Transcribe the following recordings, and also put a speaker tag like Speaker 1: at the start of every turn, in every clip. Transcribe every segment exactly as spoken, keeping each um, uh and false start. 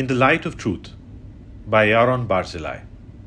Speaker 1: In the Light of Truth by Yaron Barzilai.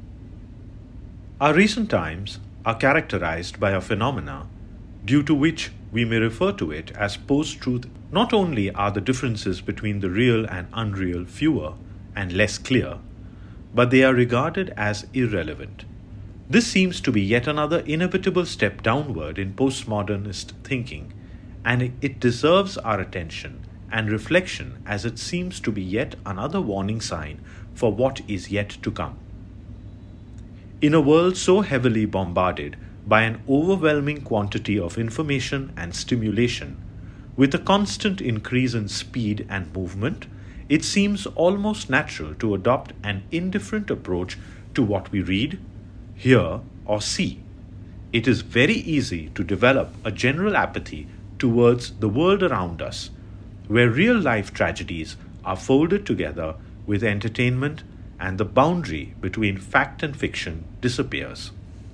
Speaker 1: Our recent times are characterized by a phenomena due to which we may refer to it as post-truth. Not only are the differences between the real and unreal fewer and less clear, but they are regarded as irrelevant. This seems to be yet another inevitable step downward in postmodernist thinking, and it deserves our attention and reflection as it seems to be yet another warning sign for what is yet to come. In a world so heavily bombarded by an overwhelming quantity of information and stimulation, with a constant increase in speed and movement, it seems almost natural to adopt an indifferent approach to what we read, hear, or see. It is very easy to develop a general apathy towards the world around us, where real-life tragedies are folded together with entertainment and the boundary between fact and fiction disappears.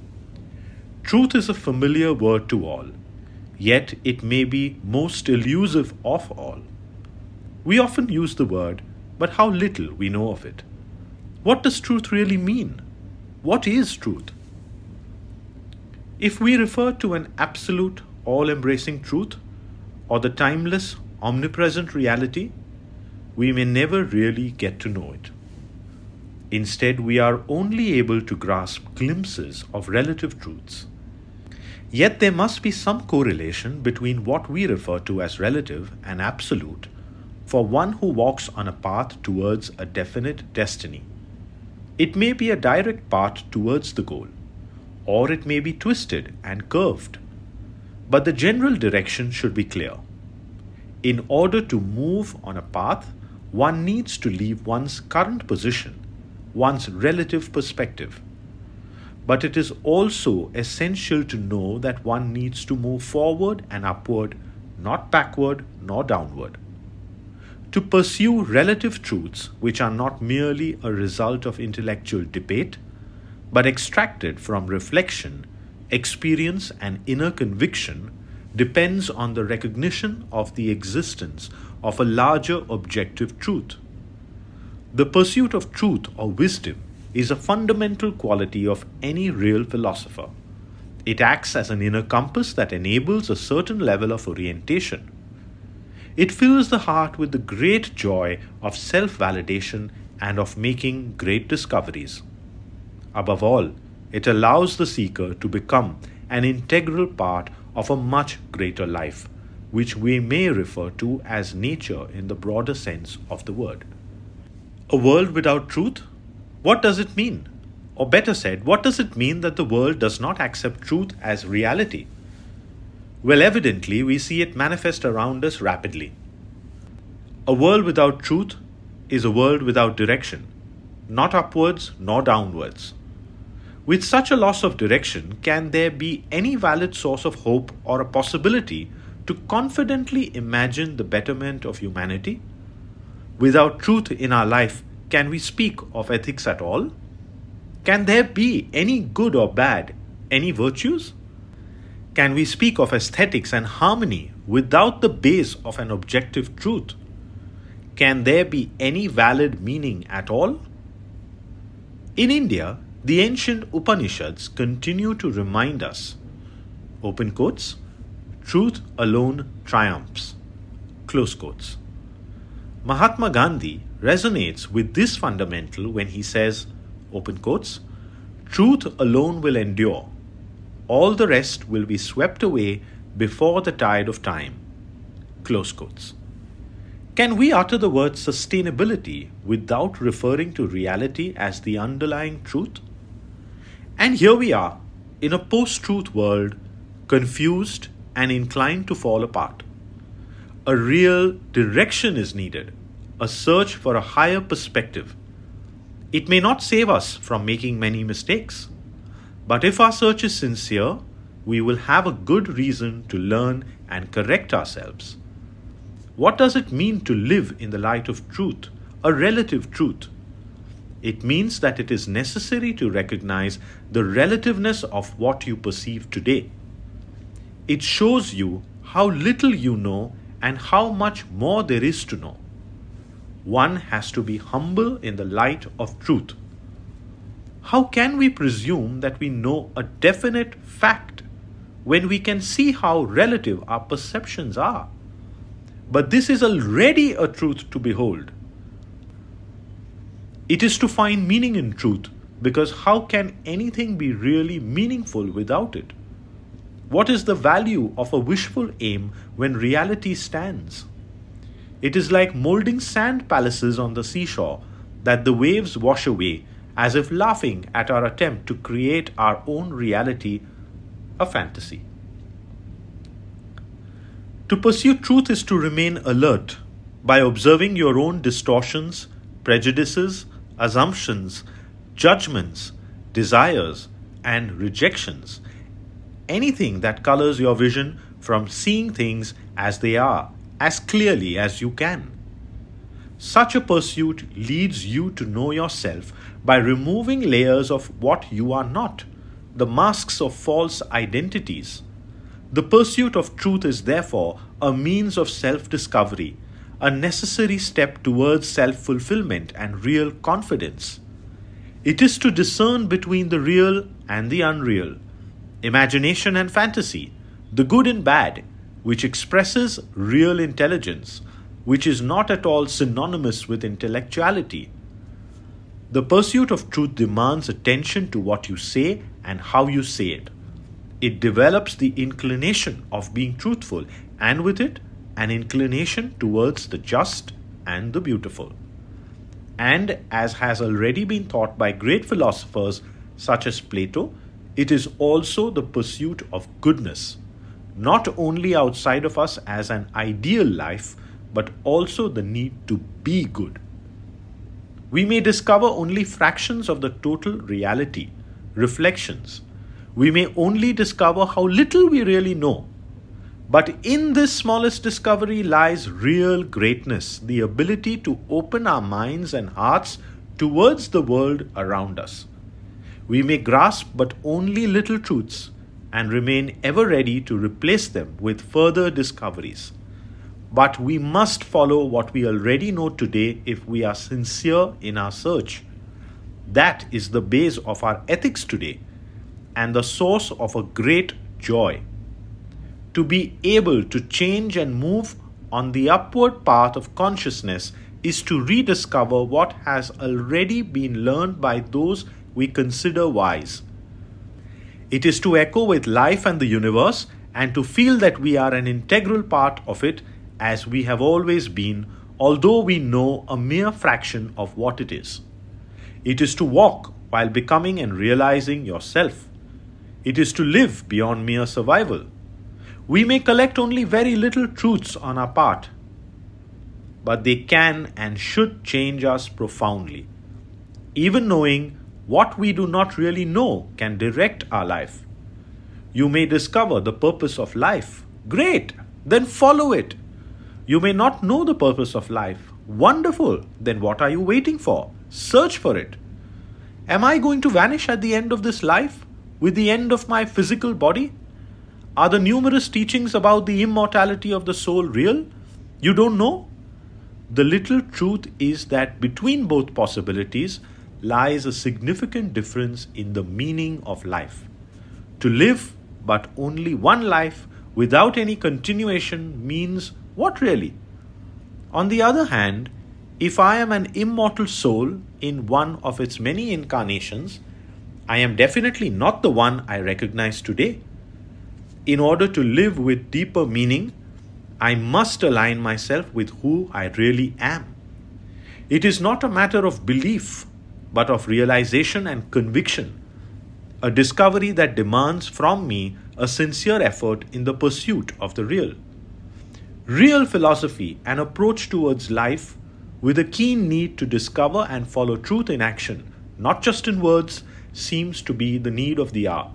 Speaker 1: Truth is a familiar word to all, yet it may be most elusive of all. We often use the word, but how little we know of it. What does truth really mean? What is truth? If we refer to an absolute, all-embracing truth, or the timeless, omnipresent reality, we may never really get to know it. Instead, we are only able to grasp glimpses of relative truths. Yet there must be some correlation between what we refer to as relative and absolute for one who walks on a path towards a definite destiny. It may be a direct path towards the goal, or it may be twisted and curved, but the general direction should be clear. In order to move on a path, one needs to leave one's current position, one's relative perspective. But it is also essential to know that one needs to move forward and upward, not backward nor downward. To pursue relative truths which are not merely a result of intellectual debate, but extracted from reflection, experience, and inner conviction, depends on the recognition of the existence of a larger objective truth. The pursuit of truth or wisdom is a fundamental quality of any real philosopher. It acts as an inner compass that enables a certain level of orientation. It fills the heart with the great joy of self-validation and of making great discoveries. Above all, it allows the seeker to become an integral part of a much greater life, which we may refer to as nature in the broader sense of the word. A world without truth? What does it mean? Or better said, what does it mean that the world does not accept truth as reality? Well, evidently, we see it manifest around us rapidly. A world without truth is a world without direction, not upwards nor downwards. With such a loss of direction, can there be any valid source of hope or a possibility to confidently imagine the betterment of humanity? Without truth in our life, can we speak of ethics at all? Can there be any good or bad, any virtues? Can we speak of aesthetics and harmony without the base of an objective truth? Can there be any valid meaning at all? In India, the ancient Upanishads continue to remind us, open quotes, truth alone triumphs, close quotes. Mahatma Gandhi resonates with this fundamental when he says, open quotes, truth alone will endure. All the rest will be swept away before the tide of time, close quotes. Can we utter the word sustainability without referring to reality as the underlying truth? And here we are, in a post-truth world, confused and inclined to fall apart. A real direction is needed, a search for a higher perspective. It may not save us from making many mistakes, but if our search is sincere, we will have a good reason to learn and correct ourselves. What does it mean to live in the light of truth, a relative truth? It means that it is necessary to recognize the relativeness of what you perceive today. It shows you how little you know and how much more there is to know. one has to be humble in the light of truth. How can we presume that we know a definite fact when we can see how relative our perceptions are? But this is already a truth to behold. It is to find meaning in truth, because how can anything be really meaningful without it? What is the value of a wishful aim when reality stands? It is like molding sand palaces on the seashore that the waves wash away, as if laughing at our attempt to create our own reality, a fantasy. To pursue truth is to remain alert by observing your own distortions, prejudices, assumptions, judgments, desires, and rejections. Anything that colors your vision from seeing things as they are, as clearly as you can. Such a pursuit leads you to know yourself by removing layers of what you are not, the masks of false identities. The pursuit of truth is therefore a means of self-discovery, a necessary step towards self-fulfillment and real confidence. It is to discern between the real and the unreal, imagination and fantasy, the good and bad, which expresses real intelligence, which is not at all synonymous with intellectuality. The pursuit of truth demands attention to what you say and how you say it. It develops the inclination of being truthful, and with it, an inclination towards the just and the beautiful. And as has already been taught by great philosophers such as Plato, it is also the pursuit of goodness, not only outside of us as an ideal life, but also the need to be good. We may discover only fractions of the total reality, reflections. We may only discover how little we really know. But in this smallest discovery lies real greatness, the ability to open our minds and hearts towards the world around us. We may grasp but only little truths and remain ever ready to replace them with further discoveries. But we must follow what we already know today if we are sincere in our search. That is the base of our ethics today and the source of a great joy. To be able to change and move on the upward path of consciousness is to rediscover what has already been learned by those we consider wise. It is to echo with life and the universe and to feel that we are an integral part of it as we have always been, although we know a mere fraction of what it is. It is to walk while becoming and realizing yourself. It is to live beyond mere survival. We may collect only very little truths on our part, but they can and should change us profoundly. Even knowing what we do not really know can direct our life. You may discover the purpose of life. Great! Then follow it. You may not know the purpose of life. Wonderful! Then what are you waiting for? Search for it. Am I going to vanish at the end of this life, with the end of my physical body? Are the numerous teachings about the immortality of the soul real? You don't know? The little truth is that between both possibilities lies a significant difference in the meaning of life. To live but only one life without any continuation means what really? On the other hand, if I am an immortal soul in one of its many incarnations, I am definitely not the one I recognize today. In order to live with deeper meaning, I must align myself with who I really am. It is not a matter of belief, but of realization and conviction, a discovery that demands from me a sincere effort in the pursuit of the real. Real philosophy, an approach towards life with a keen need to discover and follow truth in action, not just in words, seems to be the need of the hour.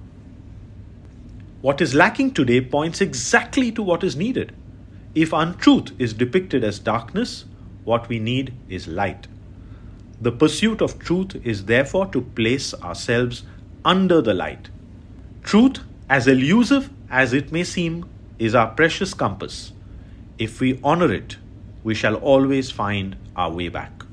Speaker 1: What is lacking today points exactly to what is needed. If untruth is depicted as darkness, what we need is light. The pursuit of truth is therefore to place ourselves under the light. Truth, as elusive as it may seem, is our precious compass. If we honor it, we shall always find our way back.